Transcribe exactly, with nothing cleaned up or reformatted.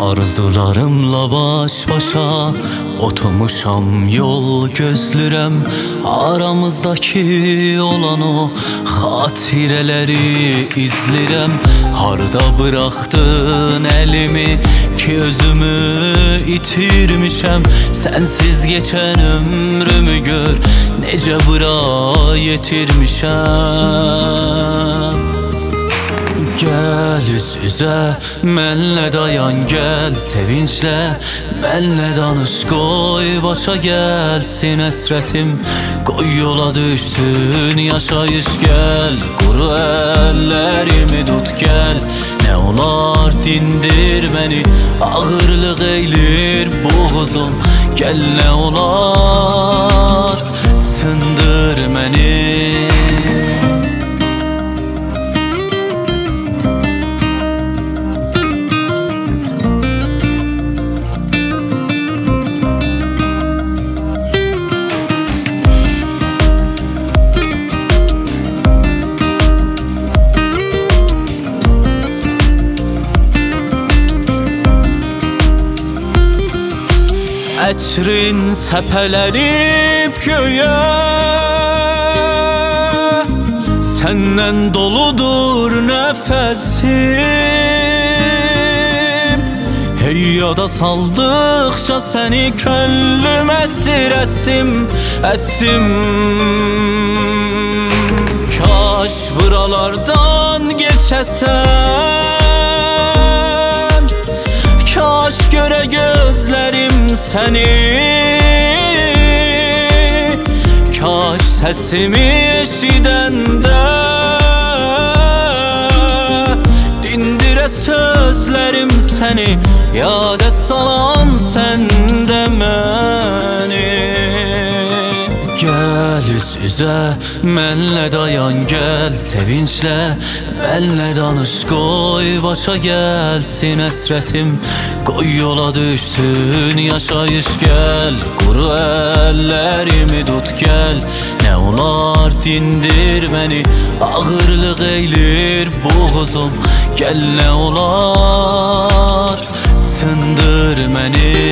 Arzularımla baş başa oturmuşam, yol gözlürəm. Aramızdaki olan o xatirələri izlirəm. Harda bıraxdın əlimi ki özümü itirmişəm. Sənsiz keçən ömrümü gör, necə bura yetirmişəm. Gəl üz-üzə, mənlə dayan, gəl sevinclə, mənlə danış, qoy başa gəlsin həsrətim. Qoy yola düşsün yaşayış, gəl quru əllərimi tut, gəl. Nə olar dindir məni, ağırlıq eylir boğazım. Gəl nə olar sındır məni. Ətrin səpələnib göyə, səndən doludur nəfəsim. Hey yada saldıqca səni könlüm əsir, əsim, əsim. Kaş buralardan geçəsən, kaş göre gözlerim seni, kaş sesimi eşidəndə dindire sözlerim seni, yada salan səndə məni. Gəl üz-üzə, mənlə dayan, gəl sevinclə, mənlə danış, qoy başa gəlsin həsrətim. Qoy yola düşsün yaşayış, gəl quru əllərimi tut, gəl. Nə olar dindir məni, ağırlıq eylir boğazım. Gəl nə olar sındır məni.